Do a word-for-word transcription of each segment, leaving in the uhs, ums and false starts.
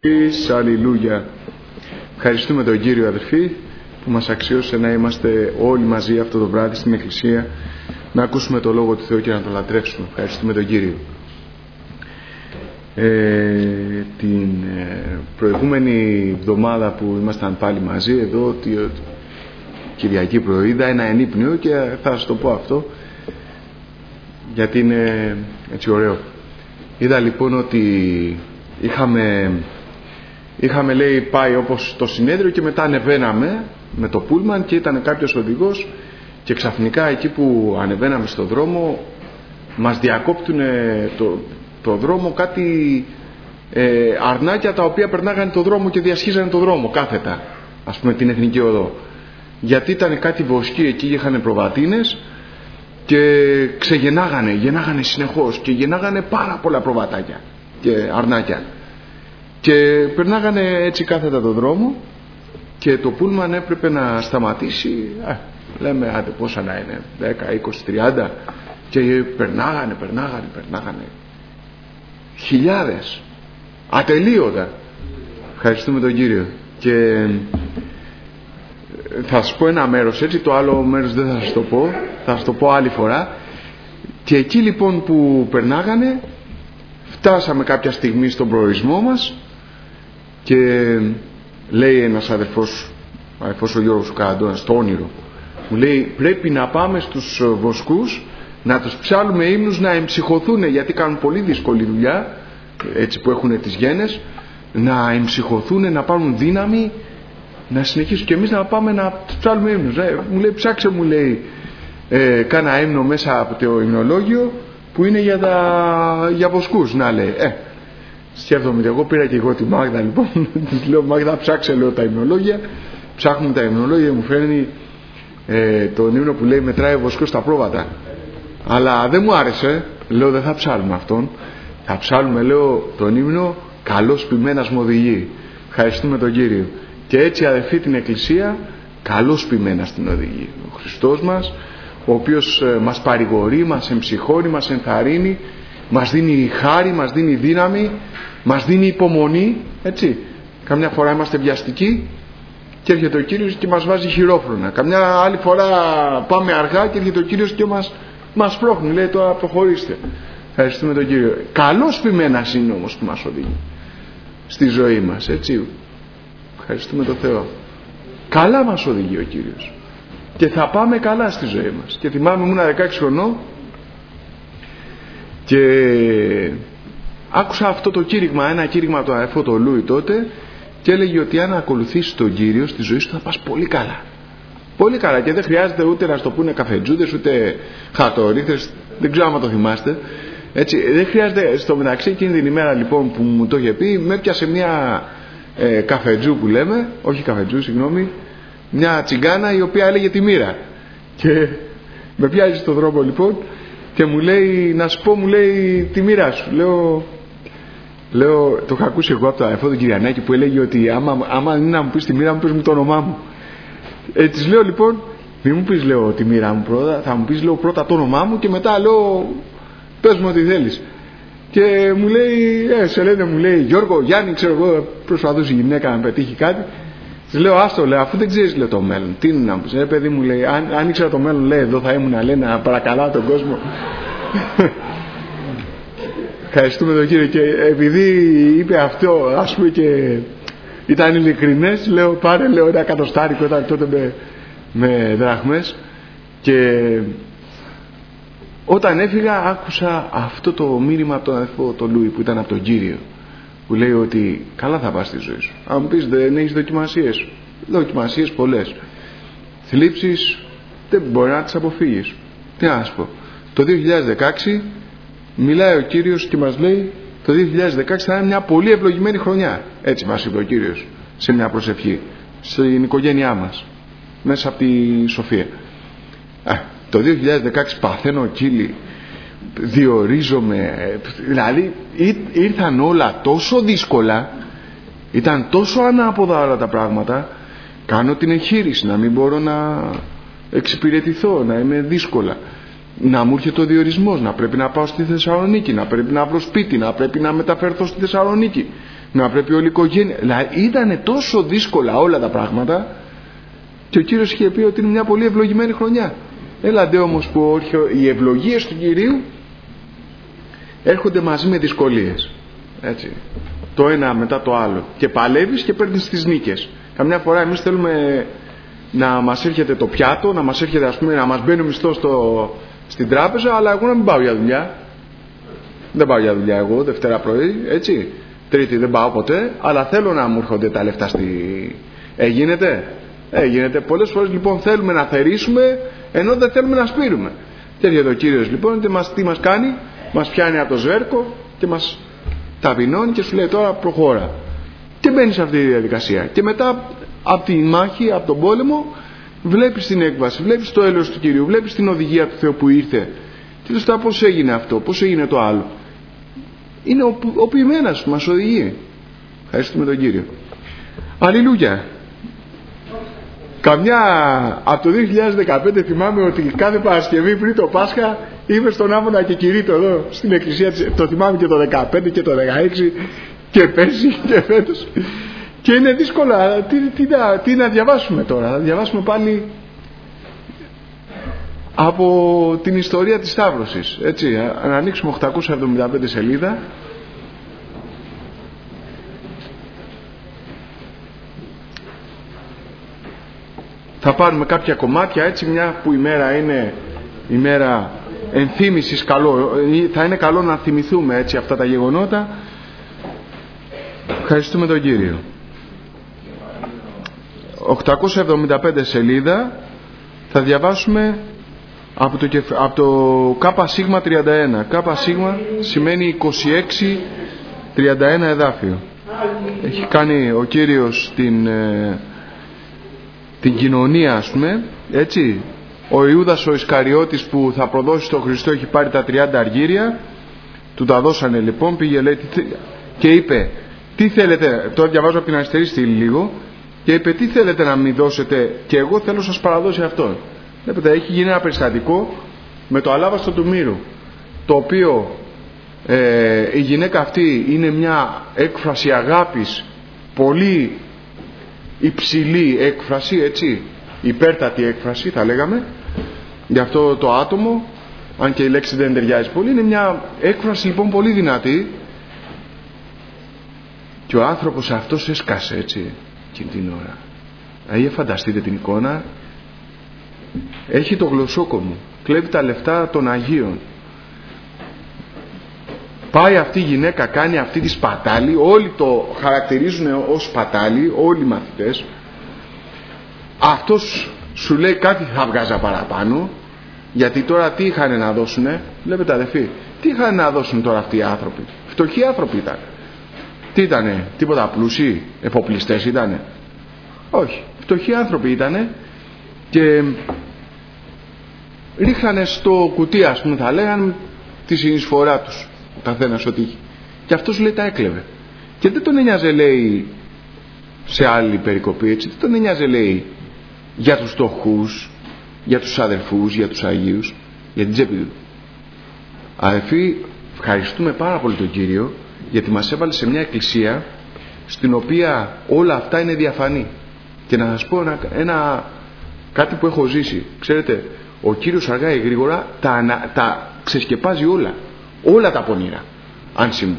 Αλληλούια. Ευχαριστούμε τον Κύριο, αδερφοί, που μας αξίωσε να είμαστε όλοι μαζί αυτό το βράδυ στην Εκκλησία, να ακούσουμε το Λόγο του Θεού και να το λατρεύσουμε. Ευχαριστούμε τον Κύριο. Ε, την ε, προηγούμενη εβδομάδα που ήμασταν πάλι μαζί εδώ, τη, Κυριακή πρωί, είδα ένα ενύπνιο και θα σας το πω αυτό γιατί είναι έτσι ωραίο. Είδα λοιπόν ότι είχαμε είχαμε λέει πάει όπως το συνέδριο και μετά ανεβαίναμε με το πούλμαν και ήταν κάποιος οδηγός και ξαφνικά εκεί που ανεβαίναμε στο δρόμο μας διακόπτουν το, το δρόμο κάτι ε, αρνάκια τα οποία περνάγανε το δρόμο και διασχίζανε το δρόμο κάθετα, ας πούμε την Εθνική Οδό, γιατί ήταν κάτι βοσκοί εκεί, είχαν προβατίνες και ξεγεννάγανε, γεννάγανε συνεχώς και γεννάγανε πάρα πολλά προβατάκια και αρνάκια και περνάγανε έτσι κάθετα το δρόμο και το πούλμαν έπρεπε να σταματήσει. Α, λέμε άντε πόσα να είναι, δέκα, είκοσι, τριάντα, και περνάγανε, περνάγανε, περνάγανε χιλιάδες ατελείωτα. Ευχαριστούμε τον Κύριο. Και θα σας πω ένα μέρος έτσι, το άλλο μέρος δεν θα σας το πω, θα σας το πω άλλη φορά. Και εκεί λοιπόν που περνάγανε φτάσαμε κάποια στιγμή στον προορισμό μας και λέει ένας αδερφός, αδερφός ο Γιώργος Καραντώνας, στο όνειρο μου λέει πρέπει να πάμε στους βοσκούς να τους ψάλουμε ύμνους να εμψυχωθούν, γιατί κάνουν πολύ δύσκολη δουλειά έτσι που έχουν τις γένες, να εμψυχωθούν, να πάρουν δύναμη να συνεχίσουν και εμείς να πάμε να ψάλουμε ύμνους. Ε, μου λέει ψάξε, μου λέει ε, κάνα ύμνο μέσα από το υμνολόγιο που είναι για, τα, για βοσκούς. Να λέει ε, σκέφτομαι, εγώ πήρα και εγώ τη Μάγδα λοιπόν της λέω Μάγδα ψάξε λέω τα υμνολόγια, ψάχνουμε τα υμνολόγια, μου φέρνει ε, τον ύμνο που λέει μετράει ο βοσκός στα πρόβατα, αλλά δεν μου άρεσε, λέω δεν θα ψάλουμε αυτόν, θα ψάλουμε λέω τον ύμνο καλός ποιμένας μου οδηγεί. Ευχαριστούμε τον Κύριο. Και έτσι αδελφοί την Εκκλησία καλώς ποιμένας την οδηγεί ο Χριστός μας, ο οποίος ε, μας παρηγορεί, μας εμψυχώνει, μας ενθαρρύνει, μας δίνει χάρη, μας δίνει δύναμη, μας δίνει υπομονή, έτσι. Καμιά φορά είμαστε βιαστικοί και έρχεται ο Κύριος και μας βάζει χειρόφρονα, καμιά άλλη φορά πάμε αργά και έρχεται ο Κύριος και μας, μας πρόχνει, λέει τώρα προχωρήστε. Ευχαριστούμε τον Κύριο. Καλός ποιμένας είναι όμως που μας οδηγεί στη ζωή μας, έτσι. Ευχαριστούμε τον Θεό. Καλά μας οδηγεί ο Κύριος και θα πάμε καλά στη ζωή μας. Και θυμάμαι ήμουν δεκαέξι χρονών και άκουσα αυτό το κήρυγμα, ένα κήρυγμα από τον αδερφό το Λούι τότε, και έλεγε ότι αν ακολουθήσεις τον Κύριο στη ζωή σου θα πας πολύ καλά. Πολύ καλά, και δεν χρειάζεται ούτε να στο πούνε καφετζούδες ούτε χαρτορίχτες, δεν ξέρω άμα το θυμάστε. Έτσι, δεν χρειάζεται. Στο μεταξύ εκείνη την ημέρα λοιπόν που μου το είχε πει, με έπιασε μια ε, καφετζού που λέμε, όχι καφετζού, συγγνώμη, μια τσιγκάνα η οποία έλεγε τη μοίρα. Και με πιάζει στον δρόμο λοιπόν και μου λέει, να σου πω, μου λέει τη μοίρα σου. Λέω, λέω το είχα ακούσει εγώ από τον αδερφό τον Κυριανάκη που έλεγε ότι άμα, άμα είναι να μου πεις τη μοίρα μου, πες μου το όνομά μου. Ε, της λέω λοιπόν, μην μου πεις λέω τη μοίρα μου πρώτα, θα μου πεις λέω πρώτα το όνομά μου και μετά λέω πες μου ό,τι θέλεις. Και μου λέει, ε, σε λένε, μου λέει Γιώργο, Γιάννη, ξέρω εγώ, προσπαθούσε η γυναίκα να πετύχει κάτι. Της λέω, άστο, λέω, αφού δεν ξέρεις λέω το μέλλον, τι είναι να μου πεις. Ε, παιδί μου, λέει, αν, αν ήξερα το μέλλον, λέει, εδώ θα ήμουν, λέει, να παρακαλάω τον κόσμο. Ευχαριστούμε τον Κύριο. Και επειδή είπε αυτό, ας πούμε, και ήταν ειλικρινές, λέω, πάρε, λέω, ένα εκατοστάρικο, ήταν τότε με, με δραχμές. Και όταν έφυγα άκουσα αυτό το μήνυμα από τον αδερφό τον Λούι που ήταν από τον Κύριο, που λέει ότι καλά θα πας στη ζωή σου. Αν μου πεις δεν έχεις δοκιμασίες, δοκιμασίες πολλές, θλίψεις δεν μπορεί να τις αποφύγεις. Τι να σου πω, το δύο χιλιάδες δεκαέξι μιλάει ο Κύριος και μας λέει το δύο χιλιάδες δεκαέξι θα είναι μια πολύ ευλογημένη χρονιά. Έτσι μας είπε ο Κύριος σε μια προσευχή στην οικογένειά μας μέσα από τη Σοφία. Α, το δύο χιλιάδες δεκαέξι παθαίνω κύλι, διορίζομαι, δηλαδή ήρθαν όλα τόσο δύσκολα, ήταν τόσο ανάποδα όλα τα πράγματα, κάνω την εγχείρηση να μην μπορώ να εξυπηρετηθώ, να είμαι δύσκολα, να μου έρχεται ο διορισμός, να πρέπει να πάω στη Θεσσαλονίκη, να πρέπει να βρω σπίτι, να πρέπει να μεταφερθώ στη Θεσσαλονίκη, να πρέπει όλη η οικογένεια. Δηλαδή ήταν τόσο δύσκολα όλα τα πράγματα και ο Κύριος είχε πει ότι είναι μια πολύ ευλογημένη χρονιά. Έλαντε όμως που οι ευλογίες του Κυρίου έρχονται μαζί με δυσκολίες. Έτσι. Το ένα μετά το άλλο. Και παλεύεις και παίρνεις τις νίκες. Καμιά φορά εμείς θέλουμε να μας έρχεται το πιάτο, να μας έρχεται, ας πούμε, να μας μπαίνει ο μισθός στο, στην τράπεζα, αλλά εγώ να μην πάω για δουλειά. Δεν πάω για δουλειά εγώ Δευτέρα πρωί, έτσι. Τρίτη δεν πάω ποτέ, αλλά θέλω να μου έρχονται τα λεφτά στη... Ε, γίνεται. Ε, γίνεται. Πολλές φορές λοιπόν θέλουμε να θερήσουμε, ενώ δεν θέλουμε να σπείρουμε. Και έρχεται ο Κύριος λοιπόν, τι μας, τι μας κάνει, μας πιάνει από το σβέρκο και μας ταπεινώνει και σου λέει τώρα προχώρα. Και μπαίνεις σε αυτή τη διαδικασία. Και μετά από τη μάχη, από τον πόλεμο, βλέπεις την έκβαση, βλέπεις το έλεος του Κυρίου, βλέπεις την οδηγία του Θεού που ήρθε. Και λες τώρα πώς έγινε αυτό, πώς έγινε το άλλο. Είναι ο, ο ποιημένας που μας οδηγεί. Ευχαριστούμε τον Κύριο. Αλληλούια. Καμιά από το δύο χιλιάδες δεκαπέντε θυμάμαι ότι κάθε Παρασκευή πριν το Πάσχα είμαι στον Άμμονα και κηρύττω εδώ στην εκκλησία. Το θυμάμαι και το δεκαπέντε και το δεκαέξι και πέρσι και φέτος. Και είναι δύσκολα. Τι, τι, τι, τι να διαβάσουμε τώρα. Θα διαβάσουμε πάλι από την ιστορία της Σταύρωσης. Έτσι, να ανοίξουμε οκτακόσια εβδομήντα πέντε σελίδα. Θα πάρουμε κάποια κομμάτια, έτσι, μια που η μέρα είναι η μέρα ενθύμησης, καλό, θα είναι καλό να θυμηθούμε, έτσι, αυτά τα γεγονότα. Ευχαριστούμε τον Κύριο. οκτακόσια εβδομήντα πέντε σελίδα θα διαβάσουμε από το, από το Κάπα Σίγμα τριάντα ένα. Κάπα Σίγμα σημαίνει είκοσι έξι τριάντα ένα εδάφιο. Έχει κάνει ο Κύριος την, ε, την κοινωνία, ας πούμε, έτσι. Ο Ιούδας ο Ισκαριώτης που θα προδώσει τον Χριστό έχει πάρει τα τριάντα αργύρια, του τα δώσανε λοιπόν, πήγε λέει και είπε τι θέλετε, τώρα διαβάζω από την αριστερή στήλη λίγο, και είπε τι θέλετε να μην δώσετε και εγώ θέλω να σας παραδώσει αυτό. Βλέπετε, έχει γίνει ένα περιστατικό με το αλάβαστο του μύρου, το οποίο ε, η γυναίκα αυτή είναι μια έκφραση αγάπης, πολύ υψηλή έκφραση, έτσι, υπέρτατη έκφραση θα λέγαμε για αυτό το άτομο, αν και η λέξη δεν ταιριάζει πολύ. Είναι μια έκφραση λοιπόν πολύ δυνατή και ο άνθρωπος αυτός έσκασε, έτσι, εκείνη την ώρα. Δηλαδή φανταστείτε την εικόνα. Έχει το γλωσσόκομο, κλέβει τα λεφτά των Αγίων, πάει αυτή η γυναίκα, κάνει αυτή τη σπατάλη, όλοι το χαρακτηρίζουν ως σπατάλη, όλοι οι μαθητές. Αυτός σου λέει κάτι θα βγάζα παραπάνω, γιατί τώρα τι είχαν να δώσουνε. Βλέπετε αδελφοί, τι είχαν να δώσουν τώρα αυτοί οι άνθρωποι? Φτωχοί άνθρωποι ήταν. Τι ήτανε, τίποτα πλούσιοι, εφοπλιστές ήτανε? Όχι, φτωχοί άνθρωποι ήτανε και ρίχνανε στο κουτί, ας πούμε, θα λέγανε τη συνεισφορά τους ο καθένας ό,τι είχε. Και αυτός λέει τα έκλεβε. Και δεν τον ένοιαζε, λέει, σε άλλη περικοπή, έτσι, δεν τον ένοιαζε, λέει, για τους φτωχούς, για τους αδερφούς, για τους Αγίους, για την τσέπη του. Αδερφοί, ευχαριστούμε πάρα πολύ τον Κύριο, γιατί μας έβαλε σε μια εκκλησία στην οποία όλα αυτά είναι διαφανή. Και να σας πω ένα, ένα κάτι που έχω ζήσει. Ξέρετε, ο Κύριος αργά ή γρήγορα τα, τα ξεσκεπάζει όλα, όλα τα πονηρά, αν συμβούν.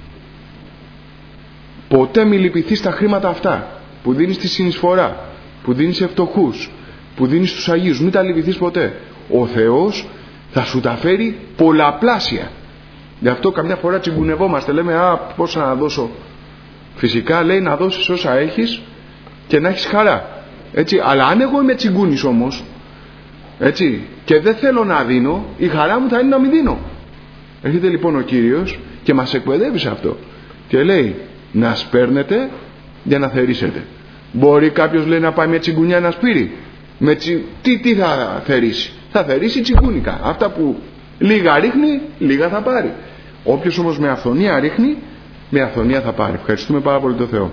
Ποτέ μη λυπηθείς τα χρήματα αυτά που δίνεις στη συνεισφορά, που δίνεις σε φτωχούς, που δίνεις στους Αγίους. Μην τα λυπηθείς ποτέ. Ο Θεός θα σου τα φέρει πολλαπλάσια. Γι' αυτό καμιά φορά τσιγκουνευόμαστε, λέμε α, πόσα να δώσω. Φυσικά λέει να δώσεις όσα έχεις και να έχεις χαρά, έτσι. Αλλά αν εγώ είμαι τσιγκούνης όμως, έτσι, και δεν θέλω να δίνω, η χαρά μου θα είναι να μην δίνω. Έρχεται λοιπόν ο Κύριος και μας εκπαιδεύει σε αυτό και λέει να σπέρνετε για να θερήσετε. Μπορεί κάποιος, λέει, να πάει με τσιγκουνιά να σπείρει? Με τσι... τι, τι θα θερήσει? Θα θερήσει τσιγκούνικα. Αυτά που λίγα ρίχνει, λίγα θα πάρει. Όποιος όμως με αυθονία ρίχνει, με αυθονία θα πάρει. Ευχαριστούμε πάρα πολύ τον Θεό.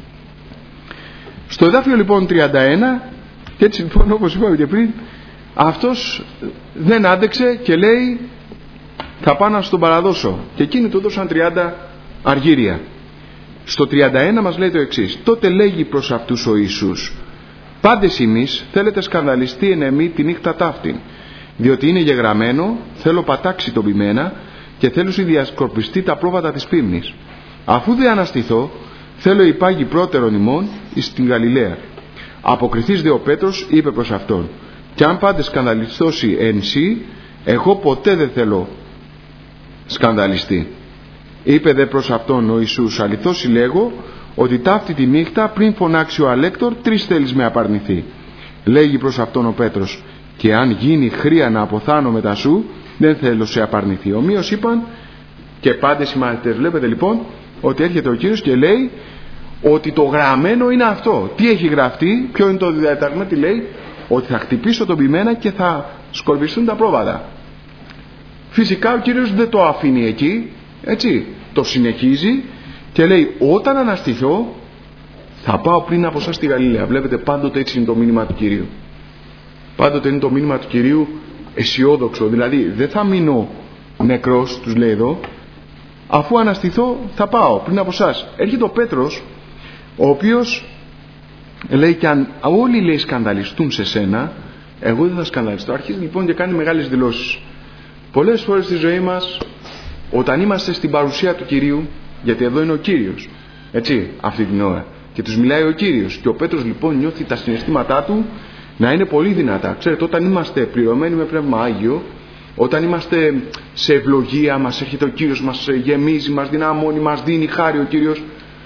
Στο εδάφιο λοιπόν τριάντα ένα, και έτσι λοιπόν όπως είπαμε και πριν, αυτός δεν άντεξε και λέει θα πάω να στον παραδώσω. Και εκείνοι του δώσαν τριάντα αργύρια. Στο τριάντα ένα μας λέει το εξής: τότε λέγει προς αυτούς ο Ιησούς, πάντες ημείς θέλετε σκανδαλιστεί εν εμή τη νύχτα ταύτην, διότι είναι γεγραμμένο, θέλω πατάξει τον ποιμένα και θέλω σου διασκορπιστεί τα πρόβατα της πίμνης. Αφού δε αναστηθώ, θέλω υπάγει πρώτερον ημών εις την Γαλιλαία. Αποκριθείς δε ο Πέτρος είπε προς αυτόν, κι αν πάντε σκανδαλιστώσει εν σύ, εγώ ποτέ δεν θέλω σκανδαλιστεί. Είπε δε προς αυτόν ο Ιησούς, αληθώς συλλέγω ότι ταύτη τη νύχτα πριν φωνάξει ο Αλέκτορ, τρεις θέλεις με απαρνηθεί. Λέγει προς αυτόν ο Πέτρος, και αν γίνει χρία να αποθάνω μετά σου, δεν θέλω σε απαρνηθεί. Ομοίως είπαν και πάντες οι μαθητές. Βλέπετε λοιπόν ότι έρχεται ο Κύριος και λέει ότι το γραμμένο είναι αυτό. Τι έχει γραφτεί, ποιο είναι το διαταγμένο, τι λέει? Ότι θα χτυπήσω τον ποιμένα και θα σκορπιστούν τα πρόβατα. Φυσικά ο Κύριος δεν το αφήνει εκεί, έτσι, το συνεχίζει και λέει, όταν αναστηθώ θα πάω πριν από εσάς στη Γαλιλαία. Βλέπετε, πάντοτε έτσι είναι το μήνυμα του Κυρίου. Πάντοτε είναι το μήνυμα του Κυρίου αισιόδοξο, δηλαδή δεν θα μείνω νεκρός, τους λέει εδώ, αφού αναστηθώ θα πάω πριν από εσάς. Έρχεται ο Πέτρος, ο οποίος λέει, και αν όλοι λέει σκανδαλιστούν σε σένα, εγώ δεν θα σκανδαλιστώ. Αρχίζει λοιπόν και κάνει μεγάλες δηλώσεις. Πολλές φορές στη ζωή μας, όταν είμαστε στην παρουσία του Κυρίου, γιατί εδώ είναι ο Κύριος, έτσι, αυτή την ώρα, και τους μιλάει ο Κύριος, και ο Πέτρος λοιπόν νιώθει τα συναισθήματά του να είναι πολύ δυνατά. Ξέρετε, όταν είμαστε πληρωμένοι με Πνεύμα Άγιο, όταν είμαστε σε ευλογία, μας έρχεται ο Κύριος, μας γεμίζει, μας δυναμώνει, μας δίνει χάρη ο Κύριος,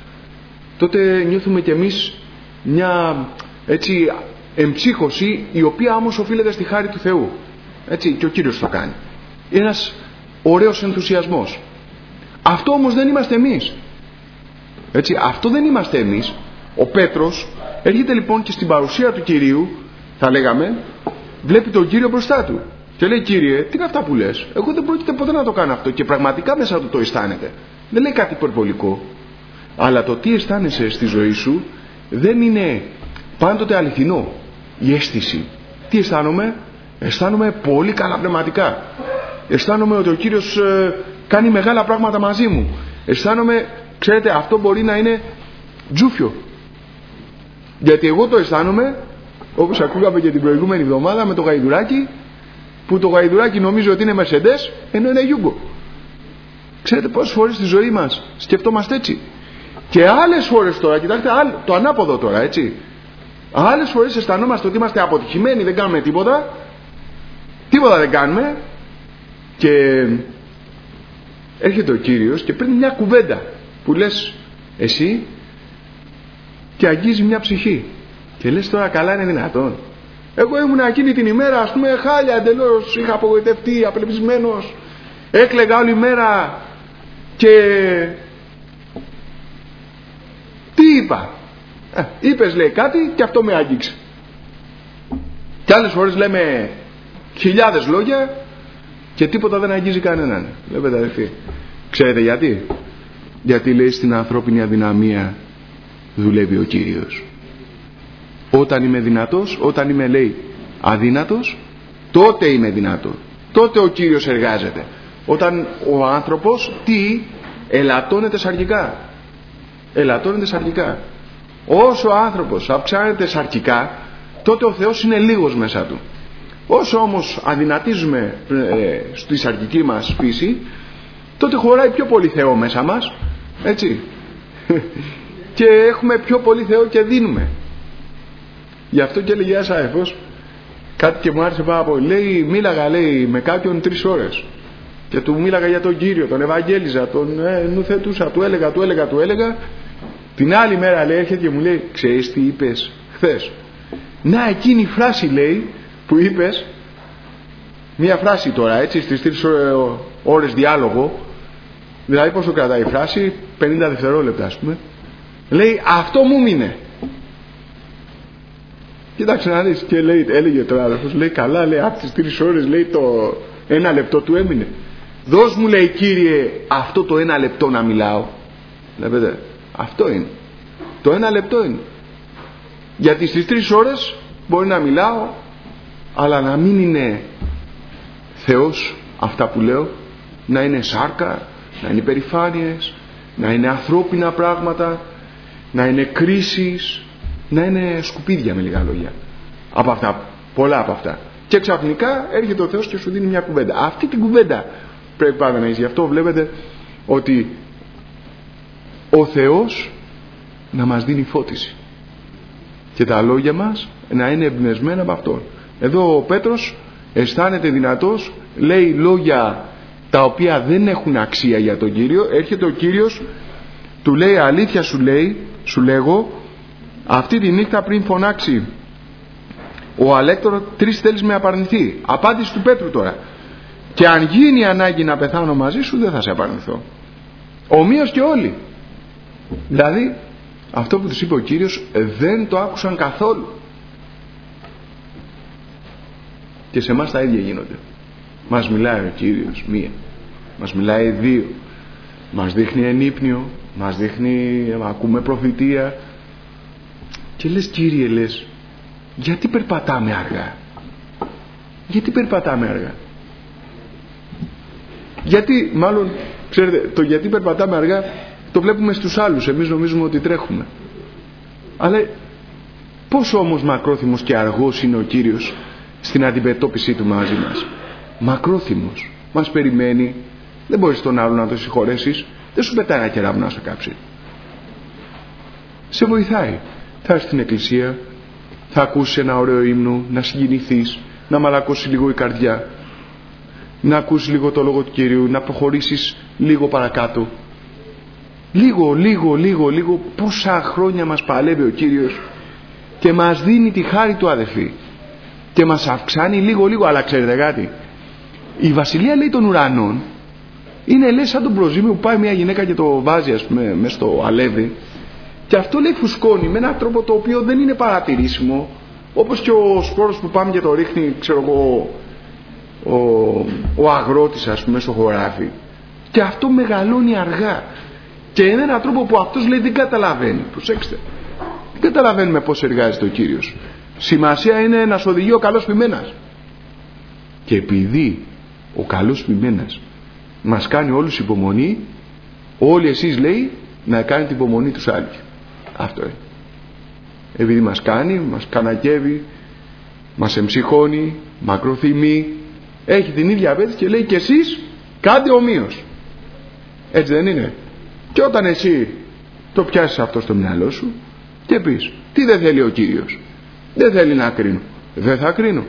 τότε νιώθουμε κι εμείς μια έτσι εμψύχωση, η οποία όμως οφείλεται στη χάρη του Θεού, έτσι, και ο Κύριος το κάνει. Είναι ένας ωραίος ενθουσιασμός. Αυτό όμως δεν είμαστε εμείς, έτσι, αυτό δεν είμαστε εμείς. Ο Πέτρος έρχεται λοιπόν και στην παρουσία του Κυρίου, θα λέγαμε, βλέπει τον Κύριο μπροστά του και λέει, Κύριε, τι είναι αυτά που λες? Εγώ δεν πρόκειται ποτέ να το κάνω αυτό. Και πραγματικά μέσα του το αισθάνεται. Δεν λέει κάτι υπερβολικό, αλλά το τι αισθάνεσαι στη ζωή σου δεν είναι πάντοτε αληθινό. Η αίσθηση, τι αισθάνομαι? Αισθάνομαι πολύ καλά πνευματικά. Αισθάνομαι ότι ο Κύριος ε, κάνει μεγάλα πράγματα μαζί μου. Αισθάνομαι, ξέρετε, αυτό μπορεί να είναι τζούφιο, γιατί εγώ το αισθάνομαι, όπως ακούγαμε και την προηγούμενη εβδομάδα με το γαϊδουράκι, που το γαϊδουράκι νομίζω ότι είναι Mercedes ενώ είναι Yugo. Ξέρετε πόσες φορές στη ζωή μας σκεφτόμαστε έτσι? Και άλλες φορές τώρα, κοιτάξτε το ανάποδο τώρα, έτσι, άλλες φορές αισθανόμαστε ότι είμαστε αποτυχημένοι, δεν κάνουμε τίποτα, τίποτα δεν κάνουμε, και έρχεται ο Κύριος και παίρνει μια κουβέντα που λες εσύ και αγγίζει μια ψυχή και λες, τώρα καλά είναι δυνατόν? Εγώ ήμουν εκείνη την ημέρα, ας πούμε, χάλια εντελώς, είχα απογοητευτεί, απελπισμένος, έκλαιγα όλη μέρα και τι είπα? Ε, είπες, λέει, κάτι και αυτό με άγγιξε. Και άλλες φορές λέμε χιλιάδες λόγια και τίποτα δεν αγγίζει κανέναν. Βλέπετε αδελφοί, ξέρετε γιατί? Γιατί λέει, στην ανθρώπινη αδυναμία δουλεύει ο Κύριος. Όταν είμαι δυνατός, όταν είμαι, λέει, αδύνατος, τότε είμαι δυνατό. Τότε ο Κύριος εργάζεται. Όταν ο άνθρωπος τι? Ελαττώνεται σαρκικά. Ελαττώνεται σαρκικά. Όσο ο άνθρωπος αυξάνεται σαρκικά, τότε ο Θεός είναι λίγος μέσα του. Όσο όμως αδυνατίζουμε ε, στη σαρκική μας φύση, τότε χωράει πιο πολύ Θεό μέσα μας, έτσι, και έχουμε πιο πολύ Θεό και δίνουμε. Γι' αυτό και έλεγε ένας αδερφός κάτι και μου άρεσε πάρα πολύ. Λέει, μίλαγα, λέει, με κάποιον τρεις ώρες και του μίλαγα για τον Κύριο, τον Ευαγγέλιζα, τον ε, νουθετούσα, του έλεγα, του έλεγα, του έλεγα. Την άλλη μέρα, λέει, έρχεται και μου λέει, ξέρεις τι είπες χθες? Να, εκείνη η φράση, λέει, που είπες, μία φράση τώρα, έτσι, στις τρεις ώρες διάλογο, δηλαδή πόσο κρατάει η φράση? πενήντα δευτερόλεπτα, ας πούμε. Λέει, αυτό μου μείνε. Κοίταξε να δεις. Και λέει, έλεγε τώρα αδερφός, λέει, καλά, λέει, από τις τρεις ώρες, λέει, το ένα λεπτό του έμεινε. Δώσ' μου, λέει, Κύριε, αυτό το ένα λεπτό να μιλάω. Βλέπετε, αυτό είναι. Το ένα λεπτό είναι. Γιατί στις τρεις ώρες μπορεί να μιλάω, αλλά να μην είναι Θεός αυτά που λέω, να είναι σάρκα, να είναι υπερηφάνειες, να είναι ανθρώπινα πράγματα, να είναι κρίσεις, να είναι σκουπίδια με λίγα λόγια. Από αυτά, πολλά από αυτά. Και ξαφνικά έρχεται ο Θεός και σου δίνει μια κουβέντα. Αυτή την κουβέντα πρέπει πάντα να είσαι. Γι' αυτό βλέπετε ότι ο Θεός να μας δίνει φώτιση και τα λόγια μας να είναι εμπνευσμένα από Αυτόν. Εδώ ο Πέτρος αισθάνεται δυνατός, λέει λόγια τα οποία δεν έχουν αξία για τον Κύριο. Έρχεται ο Κύριος, του λέει αλήθεια σου λέει, σου λέγω, αυτή τη νύχτα πριν φωνάξει ο Αλέκτορο τρεις θέλεις με απαρνηθεί. Απάντηση του Πέτρου τώρα. Και αν γίνει ανάγκη να πεθάνω μαζί σου δεν θα σε απαρνηθώ. Ομοίως και όλοι. Δηλαδή αυτό που τους είπε ο Κύριος δεν το άκουσαν καθόλου. Και σε εμάς τα ίδια γίνονται. Μας μιλάει ο Κύριος μία, μας μιλάει δύο, μας δείχνει ενύπνιο, μας δείχνει, ακούμε προφητεία και λες Κύριε, λες, γιατί περπατάμε αργά, γιατί περπατάμε αργά, γιατί, μάλλον ξέρετε, το γιατί περπατάμε αργά το βλέπουμε στους άλλους, εμείς νομίζουμε ότι τρέχουμε, αλλά πόσο όμως μακρόθυμος και αργός είναι ο Κύριος στην αντιμετώπιση του μαζί μας. Μακρόθυμος, μας περιμένει, δεν μπορείς τον άλλον να το συγχωρέσεις, δεν σου πετάει ένα κεραυνό να σε κάψει, σε βοηθάει. Θα έρθει στην εκκλησία, θα ακούσεις ένα ωραίο ύμνο, να συγκινηθείς, να μαλακώσει λίγο η καρδιά, να ακούσεις λίγο το λόγο του Κυρίου, να προχωρήσεις λίγο παρακάτω, λίγο, λίγο, λίγο, λίγο. Πόσα χρόνια μας παλεύει ο Κύριος και μας δίνει τη χάρη του, αδελφοί, και μας αυξάνει λίγο λίγο. Αλλά ξέρετε κάτι, η βασιλεία, λέει, των ουρανών είναι, λέει, σαν τον προζύμιο που πάει μια γυναίκα και το βάζει, ας πούμε, μες στο αλεύρι, και αυτό, λέει, φουσκώνει με έναν τρόπο το οποίο δεν είναι παρατηρήσιμο, όπως και ο σπόρος που πάμε και το ρίχνει, ξέρω εγώ, ο, ο αγρότης, ας πούμε, στο χωράφι, και αυτό μεγαλώνει αργά και είναι έναν τρόπο που αυτός, λέει, δεν καταλαβαίνει. Προσέξτε, δεν καταλαβαίνουμε πώς εργάζεται ο Κύριος. Σημασία είναι να σου οδηγεί ο καλός ποιμένας, και επειδή ο καλός ποιμένας μας κάνει όλους υπομονή, όλοι εσείς, λέει, να κάνετε υπομονή τους άλλους. Αυτό είναι. Επειδή μας κάνει, μας κανακεύει, μας εμψυχώνει, μακροθυμεί, έχει την ίδια απέτηση και λέει και εσείς κάντε ομοίως. Έτσι δεν είναι? Και όταν εσύ το πιάσεις αυτό στο μυαλό σου και πεις τι δεν θέλει ο Κύριος, δεν θέλει να κρίνω, δεν θα κρίνω,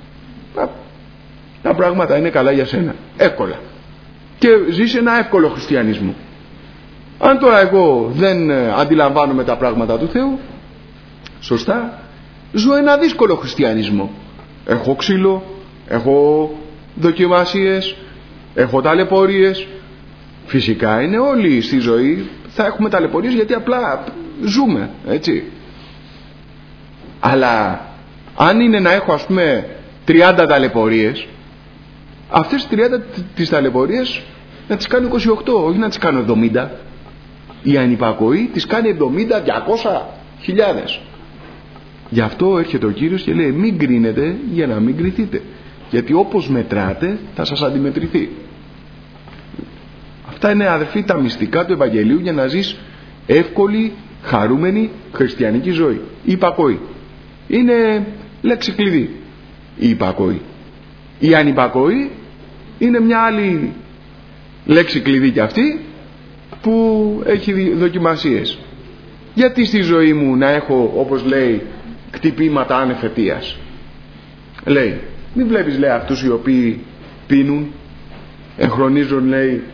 τα πράγματα είναι καλά για σένα, εύκολα, και ζεις ένα εύκολο χριστιανισμό. Αν τώρα εγώ δεν αντιλαμβάνομαι τα πράγματα του Θεού σωστά, ζω ένα δύσκολο χριστιανισμό. Έχω ξύλο, έχω δοκιμασίες, έχω ταλαιπωρίες. Φυσικά είναι όλοι στη ζωή θα έχουμε ταλαιπωρίες, γιατί απλά ζούμε, έτσι. Αλλά αν είναι να έχω, ας πούμε, τριάντα ταλαιπωρίες, αυτές τις τριάντα τις ταλαιπωρίες να τις κάνω είκοσι οκτώ, όχι να τις κάνω εβδομήντα. Η ανυπακοή τις κάνει εβδομήντα, διακόσια χιλιάδες. Γι' αυτό έρχεται ο Κύριος και λέει μην κρίνετε για να μην κριθείτε, γιατί όπως μετράτε θα σας αντιμετρηθεί. Αυτά είναι, αδερφοί, τα μυστικά του Ευαγγελίου για να ζεις εύκολη, χαρούμενη χριστιανική ζωή. Η υπακοή είναι λέξη κλειδί. Η υπακοή. Η ανυπακοή είναι μια άλλη λέξη κλειδί κι αυτή, που έχει δοκιμασίες. Γιατί στη ζωή μου να έχω, όπως λέει, κτυπήματα άνευ αιτίας? Λέει, μην βλέπεις, λέει, αυτούς οι οποίοι πίνουν, εγχρονίζουν, λέει,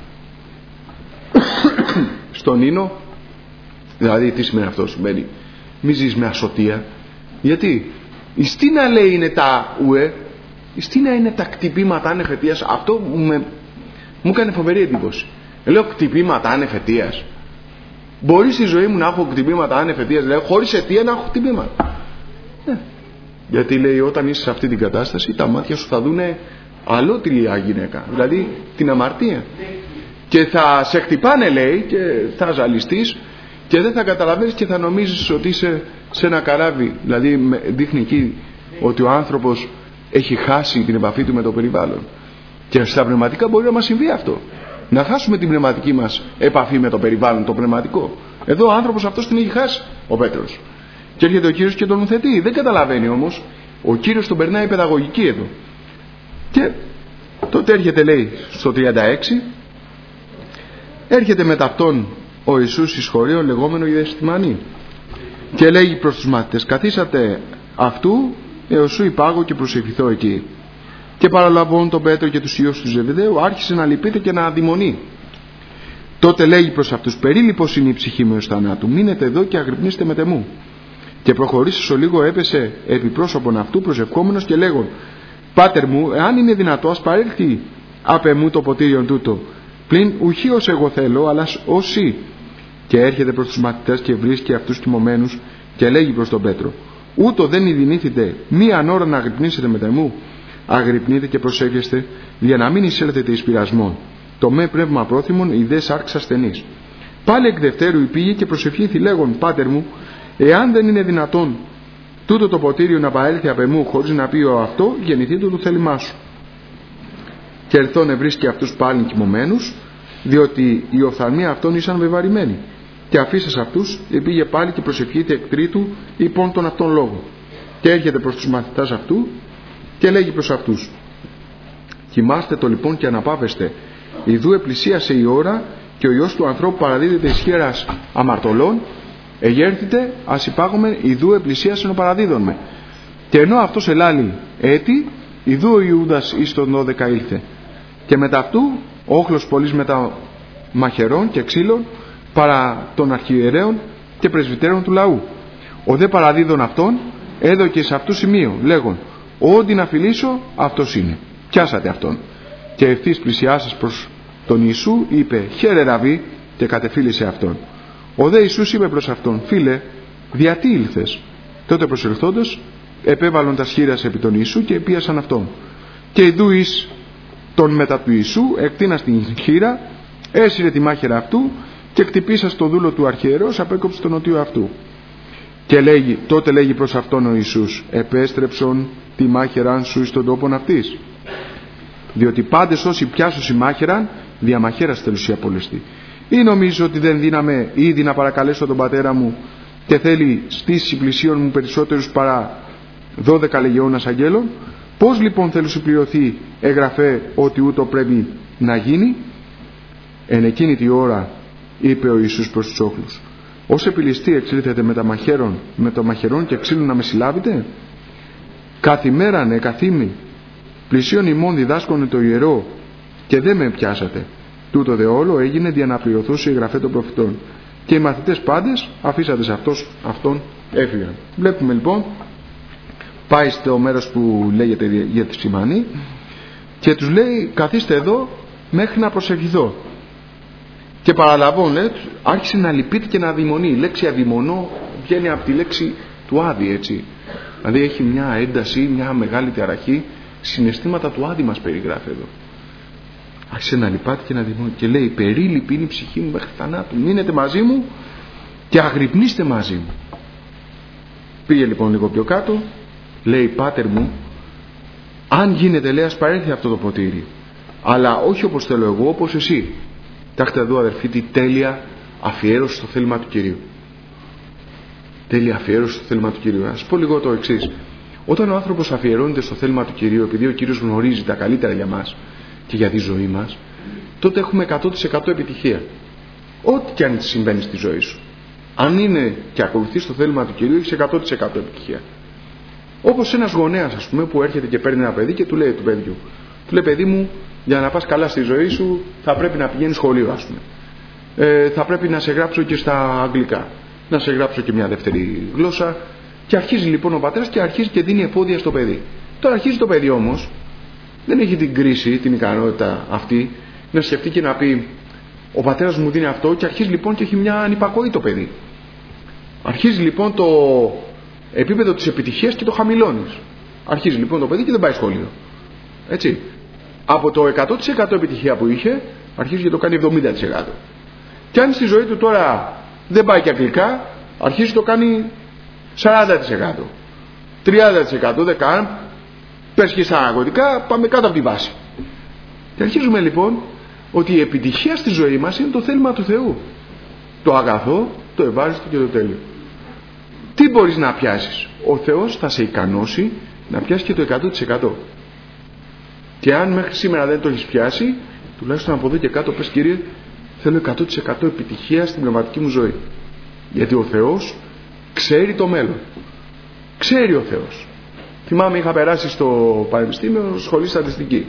στον ίνο. Δηλαδή τι σημαίνει αυτό? Σημαίνει μη ζεις με ασωτεία. Γιατί η στίνα, λέει, είναι τα ουε, η στίνα είναι τα κτυπήματα άνευ αιτίας. Αυτό με, μου έκανε φοβερή εντύπωση. Λέω κτυπήματα άνευ αιτίας. Μπορεί στη ζωή μου να έχω κτυπήματα άνευ αιτίας, δηλαδή χωρίς αιτία να έχω κτυπήματα? Ναι. Γιατί, λέει, όταν είσαι σε αυτή την κατάσταση τα μάτια σου θα δούνε αλότιλη γυναίκα, δηλαδή την αμαρτία, και θα σε χτυπάνε, λέει, και θα ζαλιστείς και δεν θα καταλαβαίνεις και θα νομίζεις ότι είσαι σε ένα καράβι. Δηλαδή δείχνει εκεί ότι ο άνθρωπος έχει χάσει την επαφή του με το περιβάλλον, και στα πνευματικά μπορεί να μας συμβεί αυτό. να χάσουμε την πνευματική μας επαφή με το περιβάλλον, το πνευματικό. Εδώ ο άνθρωπος αυτός την έχει χάσει, ο Πέτρος. Και έρχεται ο Κύριος και τον νουθετεί. Δεν καταλαβαίνει όμως. Ο Κύριος τον περνάει παιδαγωγική εδώ. Και τότε έρχεται, λέει, στο τριάντα έξι, έρχεται μετά αυτόν ο Ιησούς εις χωρίον λεγόμενο Γεθσιμανή και λέγει προς τους μαθητές: καθίσατε αυτού έως σου υπάγω και προσευχηθώ εκεί. Και παραλαβών τον Πέτρο και τους ιούς του Ζεβεδαίου άρχισε να λυπείται και να αδειμονεί. Τότε λέγει προς αυτούς: περίλυπος είναι η ψυχή μου έως θανάτου, μείνετε εδώ και αγρυπνήστε με τεμού. Και προχωρήσεως ο λίγο έπεσε επί πρόσωπον αυτού προσευχόμενος και λέγον: Πάτερ μου, εάν είναι δυνατό, ας παρέλθει απ' εμού το ποτήριον τούτο, πλην ουχή ως εγώ θέλω, αλλά ως σύ. Και έρχεται προς τους μαθητές και βρίσκει αυτούς κοιμωμένους και λέγει προς τον Πέτρο: ούτω δεν ειδηνήθητε μίαν ώρα να αγρυπνήσετε με τεμού. Αγρυπνείτε και προσέχεστε, για να μην εισέλθετε εις πειρασμόν. Το με πνεύμα πρόθυμον, η δε σάρξ ασθενής. Πάλι εκ δευτέρου πήγε και προσευχήθη λέγον: Πάτερ μου, εάν δεν είναι δυνατόν τούτο το ποτήριο να παρέλθει απ' εμού χωρίς να πει ο αυτό, γεννηθεί το το θέλημά σου. Και ερθών βρίσκει αυτούς πάλι κοιμωμένους, διότι οι οφθαλμοί αυτών ήσαν βεβαρημένοι. Και αφήσας αυτούς, πήγε πάλι και προσευχήθη εκ τρίτου υπόν τον αυτόν λόγο. Και έρχεται προς τους μαθητάς αυτού και λέγει προς αυτούς: κοιμάστε το λοιπόν και αναπαύεστε. Ιδού επλησίασε η ώρα και ο Υιός του ανθρώπου παραδίδεται εις χέρας αμαρτωλών. Εγέρθητε, ας υπάγουμε, ιδού επλησίασεν ο παραδίδων με. Και ενώ αυτός ελάλη έτη, ιδού ο Ιούδας εις τον δώδεκα ήλθε. Και μετά αυτού, όχλος πολλής μετά μαχαιρών και ξύλων παρά των αρχιερέων και πρεσβυτέρων του λαού. Ο δε παραδίδων αυτών έδωκε σε αυτού σημείο, λέγον: ό,τι να φιλήσω, αυτός είναι. Πιάσατε αυτόν. Και ευθύς πλησιάσας προς τον Ιησού, είπε: χαίρε Ραβί, και κατεφίλησε αυτόν. Ο δε Ιησούς είπε προς αυτόν: φίλε, διατί ήλθες? Τότε προσελθόντος επέβαλον τα σχήρας επί τον Ιησού και επίασαν αυτόν. Και ιδού εις τον μετά του Ιησού εκτείνα στην χείρα, έσυρε τη μάχαιρα αυτού και κτυπήσα στο δούλο του αρχιερέως, απέκοψε τον οτίο αυτού. Και λέγει, τότε λέγει προς αυτόν ο Ιησούς: επέστρεψον τη μάχαιραν σου εις τον τόπον αυτής. Διότι πάντες όσοι πιάσουν μάχαιραν, διαμαχαίρας θέλουσι απολεστεί. Ή νομίζω ότι δεν δύναμε ήδη να παρακαλέσω τον πατέρα μου και θέλει στήσει πλησίον μου περισσότερους παρά δώδεκα λεγεώνας αγγέλων? Πώς λοιπόν θέλει σου πληρωθεί εγγραφέ ότι ούτω πρέπει να γίνει? Εν εκείνη τη ώρα είπε ο Ιησούς προς τους όχλους: ως επιληστή εξήλθετε με τα μαχαίρων, με το μαχαιρών και ξύλων να με συλλάβετε? Καθημέραν εκαθήμη πλησίον ημών διδάσκονε το ιερό και δεν με πιάσατε. Τούτο δε όλο έγινε για να πληρωθούσε η γραφή των προφητών. Και οι μαθητές πάντες αφήσατε σε αυτός, αυτόν έφυγαν. Βλέπουμε λοιπόν, πάει στο μέρος που λέγεται Γεθσιμανή και τους λέει: καθίστε εδώ μέχρι να προσευχηθώ. Και παραλαβών, λέει, άρχισε να λυπείται και να αδειμονεί. Η λέξη αδειμονώ βγαίνει από τη λέξη του άδει, έτσι. Δηλαδή έχει μια ένταση, μια μεγάλη ταραχή. Συναισθήματα του άδει μας περιγράφει εδώ. Άρχισε να λυπάται και να αδειμονεί. Και λέει: περίλυπη είναι η ψυχή μου μέχρι θανάτου. Μείνετε μαζί μου και αγρυπνήστε μαζί μου. Πήγε λοιπόν λίγο πιο κάτω. Λέει: πάτερ μου, αν γίνεται, λέει, ας παρέλθει αυτό το ποτήρι, αλλά όχι όπως θέλω εγώ, όπως εσύ. Κοιτάξτε εδώ, αδερφοί, τι τέλεια αφιέρωση στο θέλημα του Κυρίου. Τέλεια αφιέρωση στο θέλημα του Κυρίου. Ας πω λίγο το εξής. Όταν ο άνθρωπος αφιερώνεται στο θέλημα του Κυρίου, επειδή ο Κύριος γνωρίζει τα καλύτερα για μας και για τη ζωή μας, τότε έχουμε εκατό τοις εκατό επιτυχία. Ό,τι και αν συμβαίνει στη ζωή σου, αν είναι και ακολουθείς το θέλημα του Κυρίου, έχεις εκατό τοις εκατό επιτυχία. Όπως ένας γονέας, ας πούμε, που έρχεται και παίρνει ένα παιδί και του λέει του παιδιού: του λέει, παιδί μου, για να πας καλά στη ζωή σου θα πρέπει να πηγαίνεις σχολείο, ας πούμε. Ε, θα πρέπει να σε γράψω και στα αγγλικά, να σε γράψω και μια δεύτερη γλώσσα. Και αρχίζει λοιπόν ο πατέρας και αρχίζει και δίνει εφόδια στο παιδί. Τώρα αρχίζει το παιδί όμως, δεν έχει την κρίση, την ικανότητα αυτή να σκεφτεί και να πει: ο πατέρας μου δίνει αυτό, και αρχίζει λοιπόν και έχει μια ανυπακοή το παιδί. Αρχίζει λοιπόν το επίπεδο της επιτυχίας και το χαμηλώνεις. Αρχίζει λοιπόν το παιδί και δεν πάει σχολείο. Έτσι. Από το εκατό τοις εκατό επιτυχία που είχε, αρχίζει και το κάνει εβδομήντα τοις εκατό. Και αν στη ζωή του τώρα δεν πάει και αγγλικά, αρχίζει και το κάνει σαράντα τοις εκατό. τριάντα τοις εκατό δεν πες και στα αγωτικά, πάμε κάτω από τη βάση. Και αρχίζουμε λοιπόν ότι η επιτυχία στη ζωή μας είναι το θέλημα του Θεού. Το αγαθό, το ευάριστο και το τέλειο. Τι μπορείς να πιάσεις? Ο Θεός θα σε ικανώσει να πιάσεις και το εκατό τοις εκατό. Και αν μέχρι σήμερα δεν το έχεις πιάσει, τουλάχιστον από εδώ και κάτω πες, Κύριε, θέλω εκατό τοις εκατό επιτυχία στην πνευματική μου ζωή. Γιατί ο Θεός ξέρει το μέλλον. Ξέρει ο Θεός. Θυμάμαι, είχα περάσει στο πανεπιστήμιο σχολή στατιστική.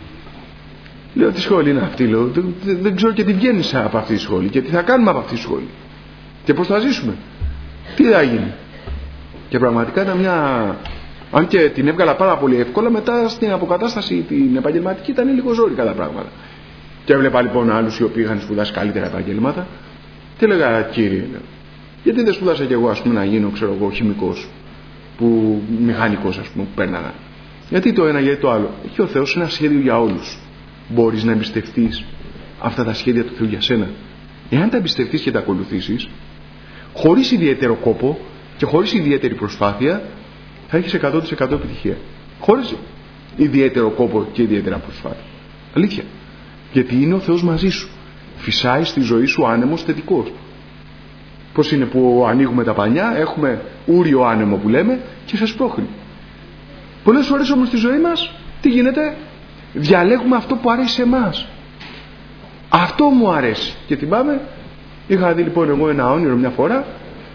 Λέω, τι σχολή είναι αυτή? Λέω, δεν, δεν, δεν ξέρω και τι βγαίνεις από αυτή τη σχολή και τι θα κάνουμε από αυτή τη σχολή και πώς θα ζήσουμε, τι θα γίνει. Και πραγματικά ήταν μια, αν και την έβγαλα πάρα πολύ εύκολα, μετά στην αποκατάσταση την επαγγελματική ήταν λίγο ζόρικα τα πράγματα. Και έβλεπα λοιπόν άλλους οι οποίοι είχαν σπουδάσει καλύτερα επαγγέλματα και έλεγα, Κύριε, γιατί δεν σπουδάσα κι εγώ, ας πούμε, να γίνω, ξέρω εγώ, χημικός, που μηχανικός, ας πούμε, που πέρναγα? Γιατί το ένα, γιατί το άλλο? Έχει ο Θεός ένα σχέδιο για όλους. Μπορείς να εμπιστευτείς αυτά τα σχέδια του Θεού για σένα? Εάν τα εμπιστευτείς και τα ακολουθήσεις χωρίς ιδιαίτερο κόπο και χωρίς ιδιαίτερη προσπάθεια, θα έχεις εκατό τοις εκατό επιτυχία. Χωρίς ιδιαίτερο κόπο και ιδιαίτερα προσπάθεια. Αλήθεια. Γιατί είναι ο Θεός μαζί σου. Φυσάει στη ζωή σου άνεμος θετικός. Πώς είναι που ανοίγουμε τα πανιά, έχουμε ούριο άνεμο που λέμε και σε σπρώχνει. Πολλές φορές όμως στη ζωή μας τι γίνεται? Διαλέγουμε αυτό που αρέσει σε εμάς. Αυτό μου αρέσει. Και θυμάμαι, είχα δει λοιπόν εγώ ένα όνειρο μια φορά,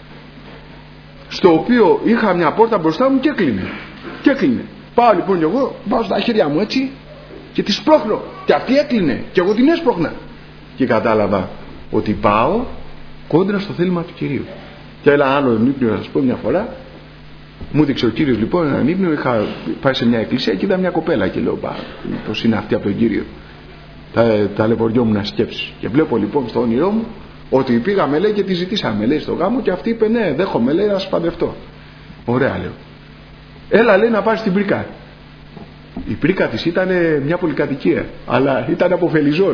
στο οποίο είχα μια πόρτα μπροστά μου και έκλεινε. Και έκλεινε. Πάω λοιπόν και εγώ, πάω στα χέρια μου έτσι και τη σπρώχνω. Και αυτή έκλεινε. Και εγώ την έσπρωχνα. Και κατάλαβα ότι πάω κόντρα στο θέλημα του Κυρίου. Και ένα άλλο ύπνιο να σας πω μια φορά. Μου δείξε ο Κύριος λοιπόν έναν ύπνο. Είχα πάει σε μια εκκλησία και είδα μια κοπέλα και λέω, πά, πως είναι αυτή από τον Κύριο? Τα, ταλαιπωριόμουν να σκέψεις. Και βλέπω λοιπόν στο όνειρό μου ότι πήγαμε, λέει, και τη ζητήσαμε, λέει, στο γάμο, και αυτή είπε, ναι, δέχομαι, λέει, να σας παντρευτώ. Ωραία, λέω. Έλα, λέει, να πάρεις την πρίκα. Η πρίκα της ήταν μια πολυκατοικία, αλλά ήταν από Φελιζόν.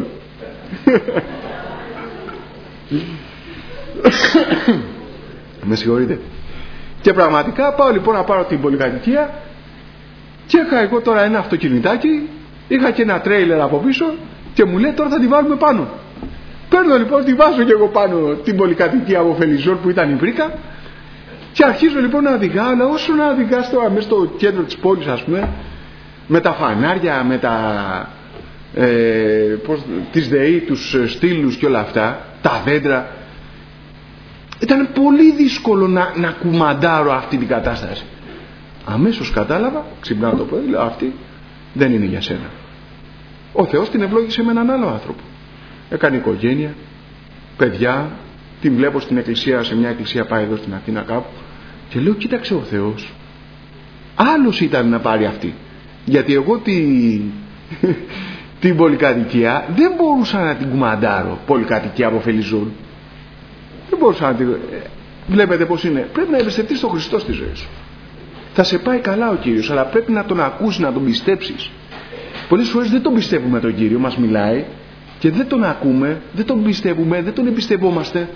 Με συγχωρείτε. Και πραγματικά πάω λοιπόν να πάρω την πολυκατοικία και είχα εγώ τώρα ένα αυτοκινητάκι, είχα και ένα τρέιλερ από πίσω και μου λέει, τώρα θα τη βάλουμε πάνω. Παίρνω λοιπόν, τη βάζω και εγώ πάνω την πολυκατοικία από Φελιζόν που ήταν η πρίκα και αρχίζω λοιπόν να οδηγάω, αλλά όσο να οδηγάς τώρα μέσα στο κέντρο της πόλης, ας πούμε, με τα φανάρια, με τα ε, πώς, τις ΔΕΗ, τους στήλους και όλα αυτά, τα δέντρα, ήταν πολύ δύσκολο να, να κουμαντάρω αυτή την κατάσταση. Αμέσως κατάλαβα, ξυπνάω το πρωί, λέω, αυτή δεν είναι για σένα. Ο Θεός την ευλόγησε με έναν άλλο άνθρωπο. Έκανε οικογένεια, παιδιά, την βλέπω στην εκκλησία, σε μια εκκλησία πάει εδώ στην Αθήνα κάπου, και λέω, κοίταξε ο Θεός, άλλος ήταν να πάρει αυτή. Γιατί εγώ τη, την πολυκατοικία δεν μπορούσα να την κουμαντάρω, πολυκατοικία από Φελιζόν. Δεν μπορούσα να την... Βλέπετε πως είναι. Πρέπει να εμπιστευτείς τον Χριστό στη ζωή σου. Θα σε πάει καλά ο Κύριος, αλλά πρέπει να τον ακούσεις, να τον πιστέψεις. Πολλές φορές δεν τον πιστεύουμε τον Κύριο, μας μιλάει και δεν τον ακούμε, δεν τον πιστεύουμε, δεν τον εμπιστευόμαστε.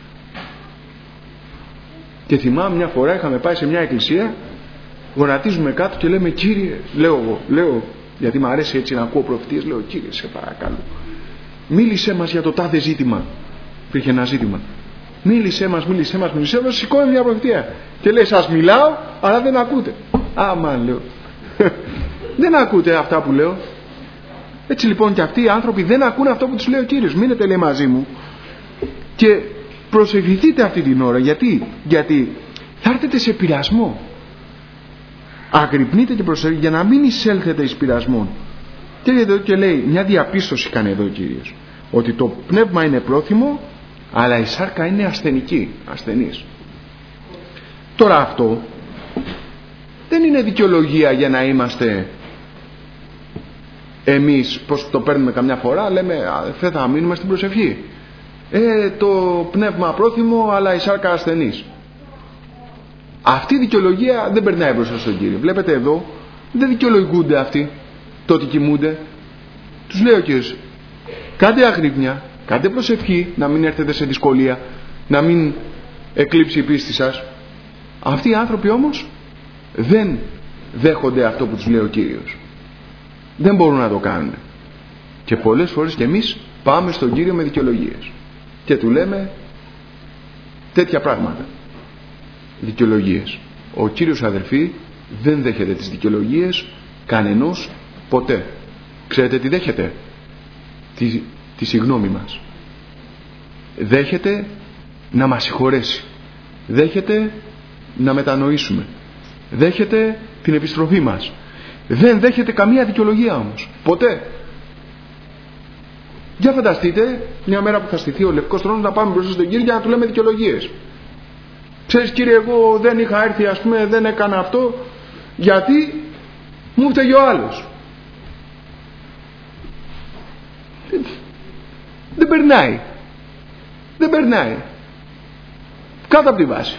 Και θυμάμαι μια φορά είχαμε πάει σε μια εκκλησία, γονατίζουμε κάτω και λέμε, Κύριε, λέω εγώ, λέω, γιατί μου αρέσει έτσι να ακούω προφητείες, λέω, Κύριε, σε παρακαλώ, μίλησέ μας για το τάδε ζήτημα. Υπήρχε ένα ζήτημα. Μίλησέ μας, μίλησέ μας, μίλησέ μας, σηκώνει μια προφητεία. Και λέει, σας μιλάω, αλλά δεν ακούτε. Άμα, λέω. Δεν ακούτε αυτά που λέω. Έτσι λοιπόν και αυτοί οι άνθρωποι δεν ακούν αυτό που τους λέει ο Κύριος. Μείνετε, λέει, μαζί μου και προσευχηθείτε αυτή την ώρα. Γιατί, γιατί θα έρθετε σε πειρασμό. Αγρυπνείτε και προσευχηθείτε για να μην εισέλθετε εις πειρασμόν. Και εδώ και λέει, μια διαπίστωση κάνει εδώ ο Κύριος, ότι το πνεύμα είναι πρόθυμο, αλλά η σάρκα είναι ασθενική, ασθενής. Τώρα αυτό δεν είναι δικαιολογία για να είμαστε εμείς, πως το παίρνουμε καμιά φορά, λέμε, δεν θα μείνουμε στην προσευχή. Ε, το πνεύμα πρόθυμο, αλλά η σάρκα ασθενής. Αυτή η δικαιολογία δεν περνάει μπροστά στον Κύριο. Βλέπετε εδώ, δεν δικαιολογούνται αυτοί, το ότι κοιμούνται. Τους λέει ο Κύριος, κάντε αγρύπνια, κάντε προσευχή, να μην έρθετε σε δυσκολία, να μην εκλείψει η πίστη σας. Αυτοί οι άνθρωποι όμως δεν δέχονται αυτό που τους λέει ο Κύριος. Δεν μπορούν να το κάνουν. Και πολλές φορές και εμείς πάμε στον Κύριο με δικαιολογίες και του λέμε τέτοια πράγματα, δικαιολογίες. Ο Κύριος, αδελφοί, δεν δέχεται τις δικαιολογίες κανενός ποτέ. Ξέρετε τι δέχεται? Τη, τη συγγνώμη μας. Δέχεται να μας συγχωρέσει. Δέχεται να μετανοήσουμε. Δέχεται την επιστροφή μας. Δεν δέχεται καμία δικαιολογία όμως. Ποτέ. Για φανταστείτε μια μέρα που θα στηθεί ο Λευκός Θρόνος να πάμε μπροστά στον Κύριο για να του λέμε δικαιολογίες. Ξέρεις, Κύριε, εγώ δεν είχα έρθει, ας πούμε, δεν έκανα αυτό γιατί μου φταίγει ο άλλος. Δεν περνάει. Δεν περνάει. Κάτω από τη βάση.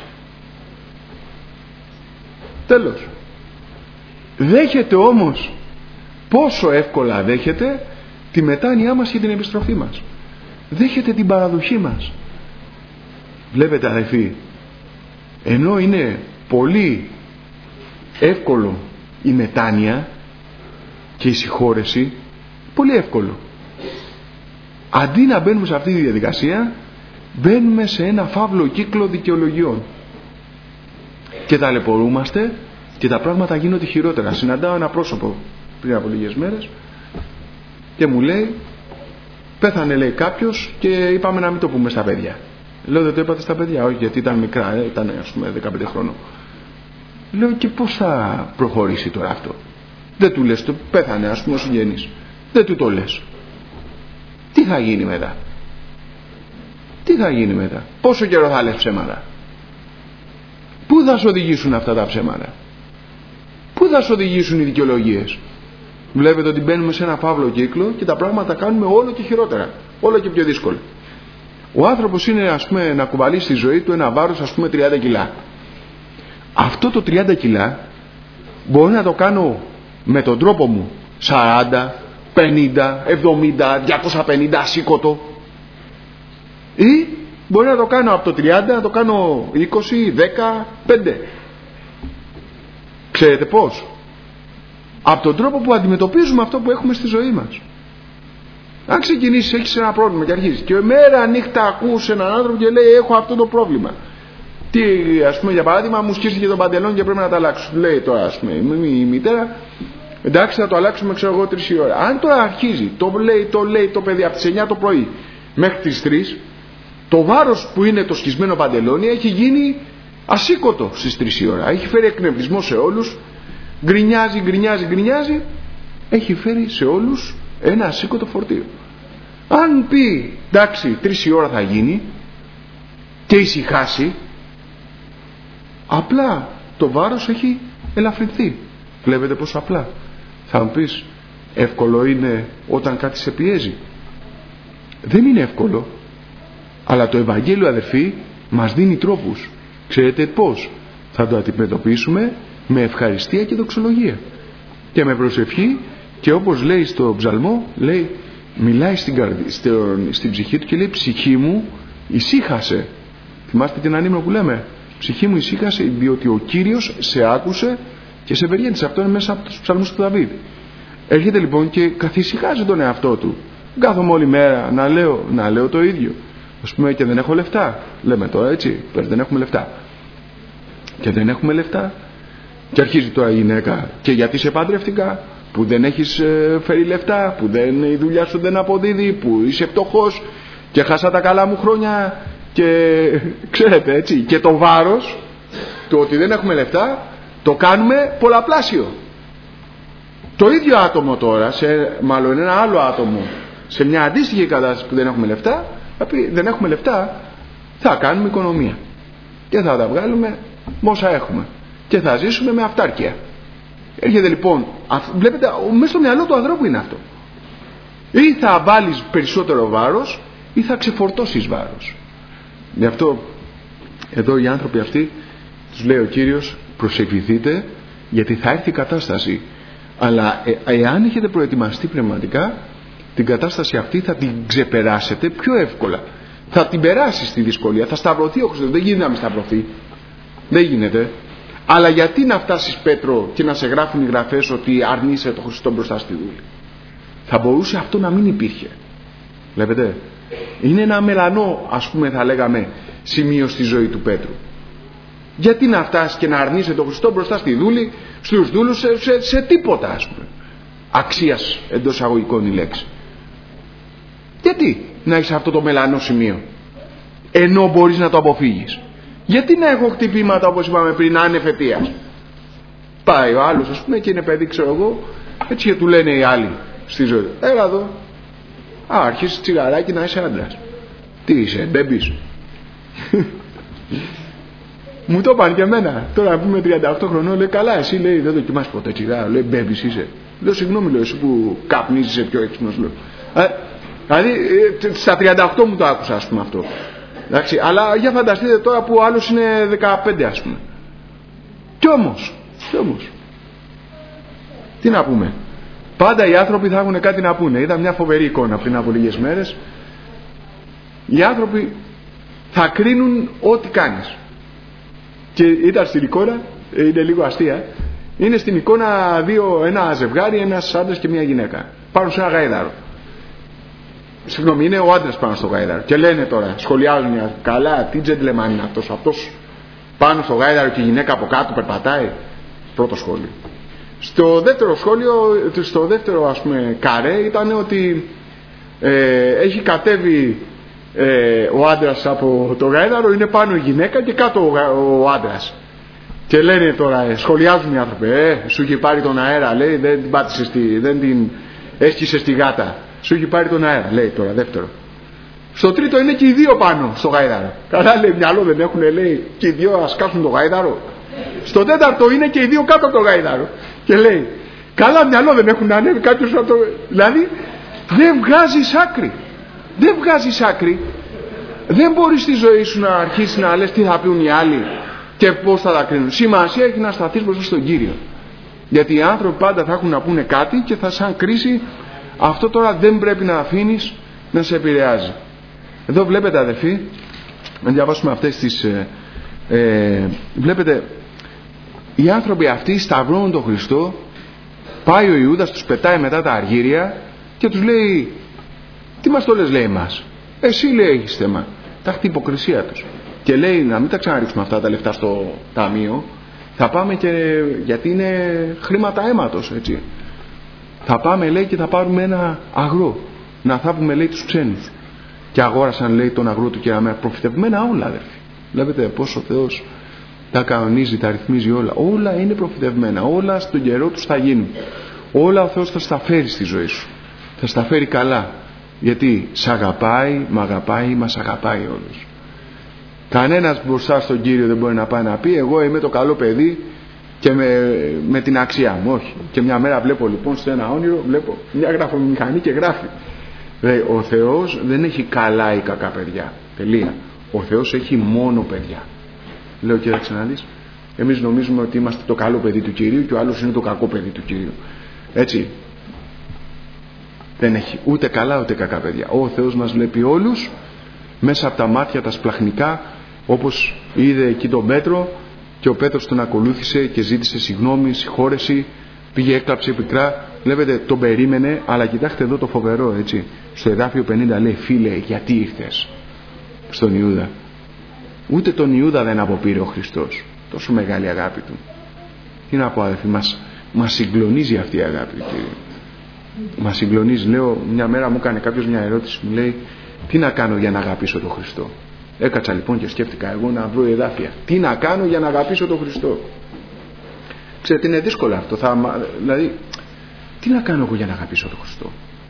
Τέλος. Δέχεται όμως, πόσο εύκολα δέχεται τη μετάνοιά μας και την επιστροφή μας. Δέχεται την παραδοχή μας. Βλέπετε, αδελφοί, ενώ είναι πολύ εύκολο η μετάνοια και η συγχώρεση, πολύ εύκολο, αντί να μπαίνουμε σε αυτή τη διαδικασία, μπαίνουμε σε ένα φαύλο κύκλο δικαιολογιών και ταλαιπωρούμαστε και τα πράγματα γίνονται χειρότερα. Συναντάω ένα πρόσωπο πριν από λίγες μέρες και μου λέει, πέθανε, λέει, κάποιος και είπαμε να μην το πούμε στα παιδιά. Λέω, δεν το είπατε στα παιδιά? Όχι, γιατί ήταν μικρά, ε, ήταν, ας πούμε, δεκαπέντε χρόνων. Λέω, και πώς θα προχωρήσει τώρα αυτό? Δεν του λες, το πέθανε, ας πούμε, ο συγγενής. Δεν του το λες. Τι θα γίνει μετά? Τι θα γίνει μετά? Πόσο καιρό θα λες ψέματα? Πού θα σου οδηγήσουν αυτά τα ψέματα? Πού θα σου οδηγήσουν οι δικαιολογίες? Βλέπετε ότι μπαίνουμε σε ένα φαύλο κύκλο και τα πράγματα κάνουμε όλο και χειρότερα, όλο και πιο δύσκολα. Ο άνθρωπος είναι, ας πούμε, να κουβαλεί στη ζωή του ένα βάρος, ας πούμε, τριάντα κιλά. Αυτό το τριάντα κιλά μπορεί να το κάνω με τον τρόπο μου σαράντα, πενήντα, εβδομήντα, διακόσια πενήντα ασήκωτο, ή μπορεί να το κάνω από το τριάντα να το κάνω είκοσι, δέκα, πέντε. Ξέρετε πώς? Από τον τρόπο που αντιμετωπίζουμε αυτό που έχουμε στη ζωή μας. Αν ξεκινήσεις, έχεις ένα πρόβλημα και αρχίζεις και μέρα νύχτα ακούς έναν άνθρωπο και λέει, έχω αυτό το πρόβλημα. Τι, ας πούμε, για παράδειγμα, μου σκίστηκε το παντελόνι και πρέπει να το αλλάξω. Λέει τώρα, ας πούμε, η μητέρα, εντάξει, θα το αλλάξουμε, ξέρω εγώ, τρεις η ώρα. Αν τώρα αρχίζει, το λέει, το λέει το παιδί από τις εννιά το πρωί μέχρι τις τρεις, το βάρος που είναι το σκισμένο παντελόνι έχει γίνει ασήκωτο στις τρεις η ώρα. Έχει φέρει εκνευρισμό σε όλους, γκρινιάζει, γκρινιάζει, γκρινιάζει, έχει φέρει σε όλους ένα ασήκωτο φορτίο. Αν πει, εντάξει, τρεις η ώρα θα γίνει και ησυχάσει, απλά το βάρος έχει ελαφρυνθεί. Βλέπετε πόσο απλά. Θα μου πεις, εύκολο είναι όταν κάτι σε πιέζει? Δεν είναι εύκολο. Αλλά το Ευαγγέλιο, αδερφοί, μας δίνει τρόπους. Ξέρετε πώς? Θα το αντιμετωπίσουμε με ευχαριστία και δοξολογία και με προσευχή, και όπως λέει στο ψαλμό, λέει, μιλάει στην, καρδί, στην, στην ψυχή του και λέει, ψυχή μου ησύχασε. Θυμάστε την ανήμνο που λέμε, ψυχή μου ησύχασε διότι ο Κύριος σε άκουσε και σε ευεργέτησε. Αυτό είναι μέσα από τους ψαλμούς του Δαβίδ. Έρχεται λοιπόν και καθησυχάζει τον εαυτό του. Κάθομαι όλη μέρα να λέω, να λέω το ίδιο. Ας πούμε, και δεν έχω λεφτά. Λέμε τώρα, έτσι, δεν έχουμε λεφτά. Και δεν έχουμε λεφτά. Και αρχίζει τώρα η γυναίκα, και γιατί σε πάντρευτηκα, που δεν έχεις ε, φέρει λεφτά, που δεν, η δουλειά σου δεν αποδίδει, που είσαι φτωχός και χάσα τα καλά μου χρόνια, και ξέρετε, έτσι, και το βάρος του ότι δεν έχουμε λεφτά το κάνουμε πολλαπλάσιο. Το ίδιο άτομο τώρα, σε, μάλλον ένα άλλο άτομο, σε μια αντίστοιχη κατάσταση που δεν έχουμε λεφτά, θα πει, δεν έχουμε λεφτά, θα κάνουμε οικονομία και θα τα βγάλουμε με όσα έχουμε και θα ζήσουμε με αυτάρκεια. Έρχεται λοιπόν, βλέπετε, μέσα στο μυαλό του ανθρώπου είναι αυτό. Ή θα βάλεις περισσότερο βάρος ή θα ξεφορτώσεις βάρος. Γι' αυτό εδώ οι άνθρωποι αυτοί τους λέει ο Κύριος, προσευχηθείτε, γιατί θα έρθει η κατάσταση, αλλά ε, εάν έχετε προετοιμαστεί πνευματικά, την κατάσταση αυτή θα την ξεπεράσετε πιο εύκολα. Θα την περάσει τη δυσκολία, θα σταυρωθεί ο Χριστός. Δεν γίνεται να μην σταυρωθεί, δεν γίνεται. Αλλά γιατί να φτάσεις, Πέτρο, και να σε γράφουν οι γραφές ότι αρνείσαι τον Χριστό μπροστά στη δούλη? Θα μπορούσε αυτό να μην υπήρχε. Βλέπετε. Είναι ένα μελανό, ας πούμε, θα λέγαμε, σημείο στη ζωή του Πέτρου. Γιατί να φτάσει και να αρνείσαι τον Χριστό μπροστά στη δούλη, στους δούλους, σε, σε, σε τίποτα, ας πούμε, αξίας εντός αγωγικών η λέξη. Γιατί να έχεις αυτό το μελανό σημείο, ενώ μπορείς να το αποφύγεις? Γιατί να έχω χτυπήματα, όπως είπαμε πριν, άνευ αιτίας? Πάει ο άλλος, ας πούμε, και είναι παιδί, ξέρω εγώ, έτσι και του λένε οι άλλοι στη ζωή, έλα εδώ, α, αρχίσεις τσιγαράκι να είσαι άντρας. Τι είσαι, μπέμπης? Μου το είπαν και εμένα. Τώρα που είμαι τριάντα οκτώ χρονών, λέει, καλά, εσύ, λέει, δεν δοκιμάσεις ποτέ τσιγάρο, λέει, μπέμπης είσαι. Λέω, συγγνώμη, λέω, εσύ που καπνίζεις, είσαι πιο έξυπνος, λέω. Ε, δηλαδή στα τριάντα οκτώ μου το άκουσα, ας πούμε, αυτό. Εντάξει, αλλά για φανταστείτε τώρα που ο άλλος είναι δεκαπέντε, ας πούμε. Κι όμως, κι όμως, τι να πούμε? Πάντα οι άνθρωποι θα έχουν κάτι να πούνε. Είδα μια φοβερή εικόνα πριν από λίγες μέρες. Οι άνθρωποι θα κρίνουν ό,τι κάνεις. Και ήταν στην εικόνα, είναι λίγο αστεία, είναι στην εικόνα δύο, ένα ζευγάρι, ένας άντρας και μια γυναίκα, πάνω σε ένα γάιδαρο. Συγγνώμη, είναι ο άντρας πάνω στο γάιδαρο. Και λένε τώρα, σχολιάζουν, καλά, τι τζεντλεμάν είναι αυτός, αυτός πάνω στο γάιδαρο και η γυναίκα από κάτω περπατάει. Πρώτο σχόλιο. Στο δεύτερο σχόλιο, στο δεύτερο, ας πούμε, καρέ, ήταν ότι ε, έχει κατέβει ε, ο άντρας από το γάιδαρο, είναι πάνω η γυναίκα και κάτω ο, ο άντρας. Και λένε τώρα, σχολιάζουν οι άνθρωποι, ε, σου έχει πάρει τον αέρα, λέει, δεν την πάτησε στη, δεν την έσκησε στη γάτα. Σου έχει πάρει τον αέρα, λέει τώρα, δεύτερο. Στο τρίτο είναι και οι δύο πάνω στο γάιδαρο. Καλά, λέει, μυαλό δεν έχουν, λέει, και οι δύο ας κάσουν το γάιδαρο. Στο τέταρτο είναι και οι δύο κάτω από το γάιδαρο. Και λέει, καλά, μυαλό δεν έχουν, να ανέβει κάποιος από το... Δηλαδή, δεν βγάζεις άκρη. Δεν βγάζεις άκρη. Δεν μπορείς στη ζωή σου να αρχίσεις να λες τι θα πούν οι άλλοι και πώς θα τα κρίνουν. Σημασία έχει να σταθείς μπροστά στον Κύριο. Γιατί οι άνθρωποι πάντα θα έχουν να πούνε κάτι και θα σαν κρίση. Αυτό τώρα δεν πρέπει να αφήνεις να σε επηρεάζει. Εδώ βλέπετε, αδελφοί, να διαβάσουμε αυτές τις ε, ε, βλέπετε, οι άνθρωποι αυτοί σταυρώνουν τον Χριστό. Πάει ο Ιούδας, τους πετάει μετά τα αργύρια και τους λέει, τι μας το λες, λέει, εμάς? Εσύ, λέει, έχεις θέμα. Τα έχει την υποκρισία τους. Και λέει, να μην τα ξαναρίξουμε αυτά τα λεφτά στο ταμείο, θα πάμε, και γιατί είναι χρήματα αίματος, έτσι. Θα πάμε, λέει, και θα πάρουμε ένα αγρό να θάβουμε, λέει, τους ξένους. Και αγόρασαν, λέει, τον αγρό του κεραμένα. Προφητευμένα όλα, αδερφοί. Βλέπετε πως ο Θεός τα κανονίζει, τα ρυθμίζει όλα. Όλα είναι προφητευμένα. Όλα στον καιρό τους θα γίνουν. Όλα ο Θεός θα στα φέρει στη ζωή σου. Θα στα φέρει καλά. Γιατί σ' αγαπάει, μ' αγαπάει, μας αγαπάει όλους. Κανένας μπροστά στον Κύριο δεν μπορεί να πάει να πει, εγώ είμαι το καλό παιδί και με, με την αξία μου. Όχι. Και μια μέρα βλέπω, λοιπόν, σε ένα όνειρο, βλέπω μια γραφομηχανή και γράφει. Λέει, ο Θεός δεν έχει καλά ή κακά παιδιά. Τελεία. Ο Θεός έχει μόνο παιδιά. Λέω, κοίταξε να δεις, εμείς νομίζουμε ότι είμαστε το καλό παιδί του Κυρίου και ο άλλος είναι το κακό παιδί του Κυρίου. Έτσι. Δεν έχει ούτε καλά ούτε κακά παιδιά. Ο Θεός μας βλέπει όλους μέσα από τα μάτια τα σπλαχνικά, όπως είδε εκεί τον Πέτρο και ο Πέτρος τον ακολούθησε και ζήτησε συγγνώμη, συγχώρεση, πήγε, έκλαψε πικρά. Βλέπετε, τον περίμενε, αλλά κοιτάξτε εδώ το φοβερό, έτσι. Στο εδάφιο πενήντα λέει, φίλε, γιατί ήρθες? Στον Ιούδα. Ούτε τον Ιούδα δεν αποπήρε ο Χριστός. Τόσο μεγάλη αγάπη του. Τι να πω, αδελφοί, μας, μας συγκλονίζει αυτή η αγάπη του Κύριου. Μας συγκλονίζει. Λέω, μια μέρα μου έκανε κάποιος μια ερώτηση, μου λέει, τι να κάνω για να αγαπήσω τον Χριστό? Έκατσα λοιπόν και σκέφτηκα εγώ να βρω εδάφια. Τι να κάνω για να αγαπήσω τον Χριστό? Ξέρετε, είναι δύσκολο αυτό. Θα, δηλαδή, τι να κάνω εγώ για να αγαπήσω τον Χριστό?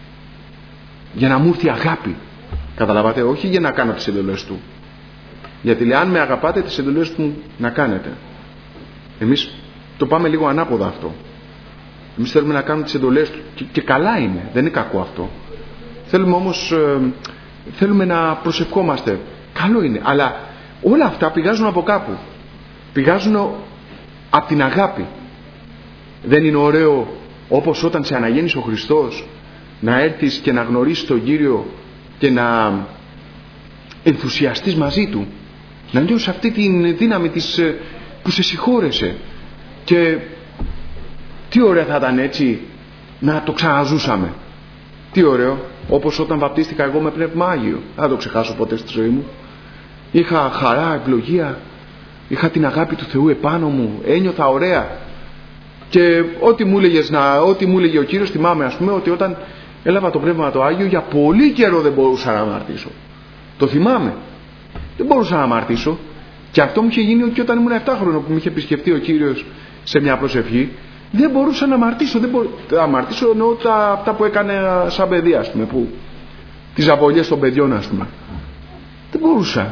Για να μου έρθει αγάπη. Καταλαβαίνετε, όχι για να κάνω τις εντολές του. Γιατί λέει, αν με αγαπάτε, τις εντολές του να κάνετε. Εμείς το πάμε λίγο ανάποδα αυτό. Εμείς θέλουμε να κάνουμε τις εντολές του και, και καλά είναι, δεν είναι κακό αυτό. Θέλουμε όμως ε, θέλουμε να προσευχόμαστε. Καλό είναι, αλλά όλα αυτά πηγάζουν από κάπου. Πηγάζουν από την αγάπη. Δεν είναι ωραίο, όπως όταν σε αναγέννησε ο Χριστός, να έρθεις και να γνωρίσεις τον Κύριο και να ενθουσιαστείς μαζί Του, να νιώσεις αυτή τη δύναμη της, που σε συγχώρεσε. Και τι ωραία θα ήταν έτσι να το ξαναζούσαμε. Τι ωραίο. όπως όταν βαπτίστηκα εγώ με Πνεύμα Άγιο. Δεν θα το ξεχάσω ποτέ στη ζωή μου. Είχα χαρά, ευλογία, είχα την αγάπη του Θεού επάνω μου, ένιωθα ωραία. Και ό,τι μου, έλεγες, να, ό,τι μου έλεγε ο Κύριος, θυμάμαι ας πούμε ότι όταν έλαβα το Πνεύμα το Άγιο για πολύ καιρό δεν μπορούσα να αμαρτήσω. Το θυμάμαι. Δεν μπορούσα να αμαρτήσω. Και αυτό μου είχε γίνει και όταν ήμουν επτά χρονών που με είχε επισκεφτεί ο Κύριος σε μια προσευχή. Δεν μπορούσα να αμαρτήσω. Δεν μπορούσα να αμαρτήσω, εννοώ τα, αυτά που έκανε σαν παιδί, ας πούμε, που, τις αβολιές των παιδιών, ας πούμε. Δεν μπορούσα.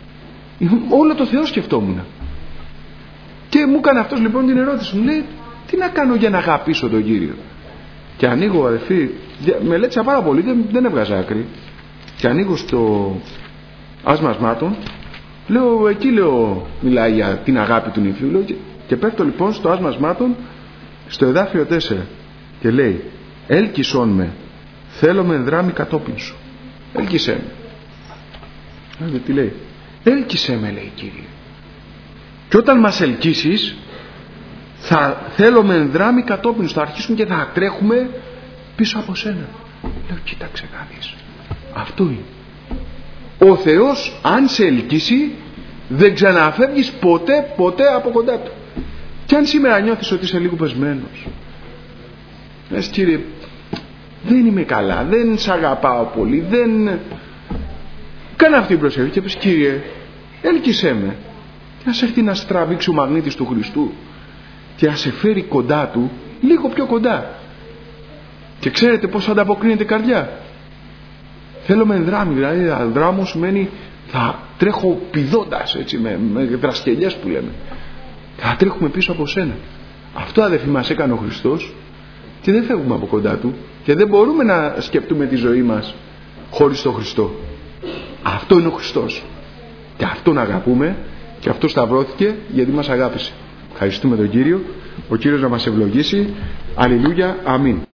Όλο το Θεό σκεφτόμουν. Και μου έκανε αυτός λοιπόν την ερώτηση. Μου λέει, τι να κάνω για να αγαπήσω τον Κύριο? Και ανοίγω, αδελφοί, μελέτησα πάρα πολύ, δεν, δεν έβγαζα άκρη. Και ανοίγω στο άσμα ασμάτων. Λέω, εκεί λέω, μιλάει για την αγάπη του νηφιού. Λέω, και, και πέφτω λοιπόν στο άσμα ασμάτων, στο εδάφιο τέσσερα. Και λέει, έλκυσόν με, θέλω με δράμει κατόπιν σου. Έλκυσέ με. Ε, τι λέει? Έλκυσέ με, λέει, Κύριε. Και όταν μας ελκύσεις, θα θέλω με ενδράμει κατόπιν σου. Θα αρχίσουμε και θα τρέχουμε πίσω από σένα. Λέω, κοίταξε να δεις. Αυτό είναι. Ο Θεός αν σε ελκύσει, δεν ξαναφεύγεις ποτέ ποτέ από κοντά του. Και αν σήμερα νιώθεις ότι είσαι λίγο πεσμένος, λες, Κύριε, δεν είμαι καλά, δεν σ' αγαπάω πολύ, δεν... Κάνε αυτή την προσευχή και πες, Κύριε, έλκυσέ με. Και ας έρθει να στραβήξει ο μαγνήτης του Χριστού και να σε φέρει κοντά του, λίγο πιο κοντά. Και ξέρετε πώς ανταποκρίνεται η καρδιά? Θέλω με ενδράμει, δηλαδή ανδράμω σημαίνει θα τρέχω πηδώντας, έτσι, με, με δρασκελιές που λέμε. Θα τρέχουμε πίσω από σένα. Αυτό, αδελφοί, μας έκανε ο Χριστός και δεν φεύγουμε από κοντά του και δεν μπορούμε να σκεπτούμε τη ζωή μας χωρίς τον Χριστό. Αυτό είναι ο Χριστός και αυτόν αγαπούμε και αυτό σταυρώθηκε γιατί μας αγάπησε. Ευχαριστούμε τον Κύριο. Ο Κύριος να μας ευλογήσει. Αλληλούια. Αμήν.